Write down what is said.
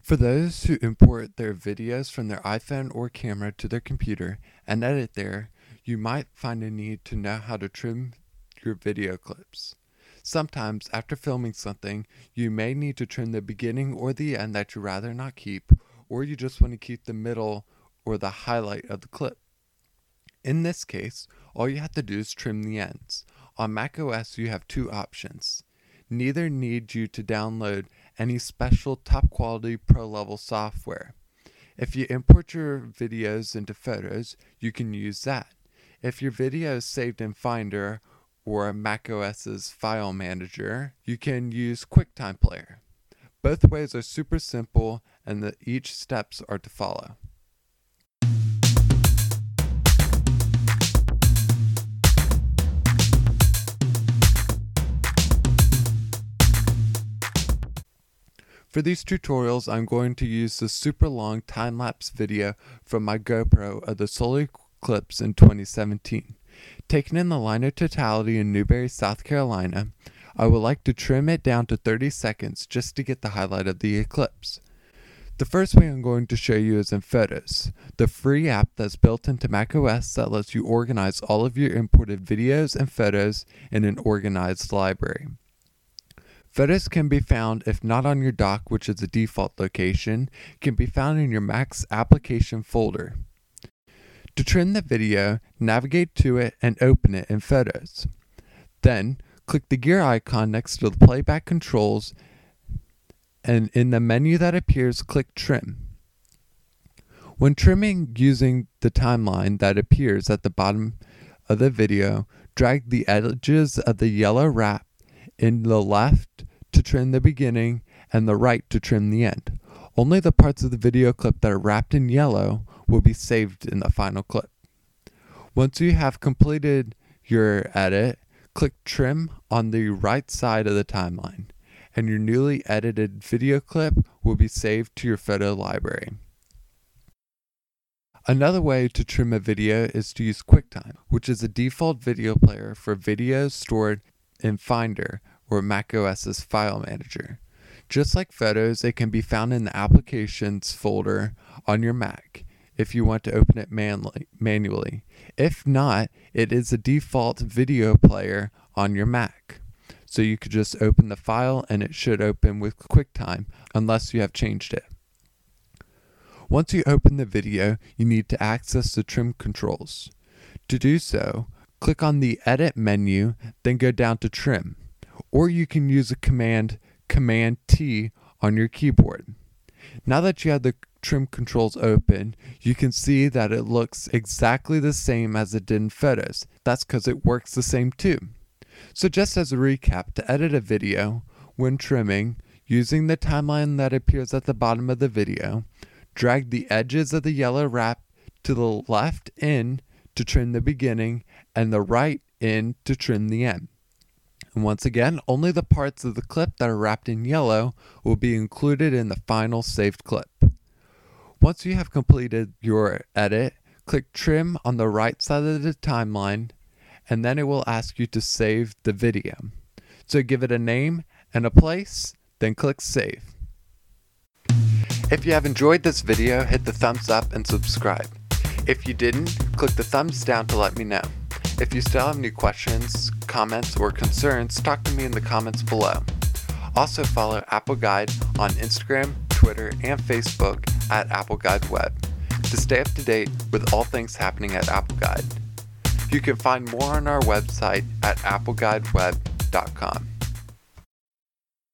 For those who import their videos from their iPhone or camera to their computer and edit there, you might find a need to know how to trim your video clips. Sometimes, after filming something, you may need to trim the beginning or the end that you rather not keep, or you just want to keep the middle or the highlight of the clip. In this case, all you have to do is trim the ends. On macOS, you have two options. Neither need you to download any special top-quality pro-level software. If you import your videos into Photos, you can use that. If your video is saved in Finder or macOS's file manager, you can use QuickTime Player. Both ways are super simple and each steps are to follow. For these tutorials, I'm going to use the super long time-lapse video from my GoPro of the solar eclipse in 2017. Taken in the Lino Totality in Newberry, South Carolina, I would like to trim it down to 30 seconds just to get the highlight of the eclipse. The first way I'm going to show you is in Photos, the free app that's built into macOS that lets you organize all of your imported videos and photos in an organized library. Photos can be found, if not on your dock, which is the default location, can be found in your Mac's application folder. To trim the video, navigate to it and open it in Photos. Then, click the gear icon next to the playback controls, and in the menu that appears, click Trim. When trimming using the timeline that appears at the bottom of the video, drag the edges of the yellow wrap in the left to trim the beginning and the right to trim the end. Only the parts of the video clip that are wrapped in yellow will be saved in the final clip. Once you have completed your edit, click Trim on the right side of the timeline, and your newly edited video clip will be saved to your photo library. Another way to trim a video is to use QuickTime, which is a default video player for videos stored in Finder or macOS's file manager. Just like Photos, it can be found in the Applications folder on your Mac if you want to open it manually. If not, it is a default video player on your Mac. So you could just open the file and it should open with QuickTime unless you have changed it. Once you open the video, you need to access the trim controls. To do so, click on the Edit menu, then go down to Trim. Or you can use a Command T on your keyboard. Now that you have the trim controls open, you can see that it looks exactly the same as it did in Photos. That's because it works the same too. So just as a recap, to edit a video, when trimming, using the timeline that appears at the bottom of the video, drag the edges of the yellow wrap to the left in to trim the beginning and the right in to trim the end. And once again, only the parts of the clip that are wrapped in yellow will be included in the final saved clip. Once you have completed your edit, click Trim on the right side of the timeline, and then it will ask you to save the video. So give it a name and a place, then click Save. If you have enjoyed this video, hit the thumbs up and subscribe. If you didn't, click the thumbs down to let me know. If you still have any questions, comments, or concerns, talk to me in the comments below. Also follow Apple Guide on Instagram, Twitter, and Facebook at Apple Guide Web to stay up to date with all things happening at Apple Guide. You can find more on our website at appleguideweb.com.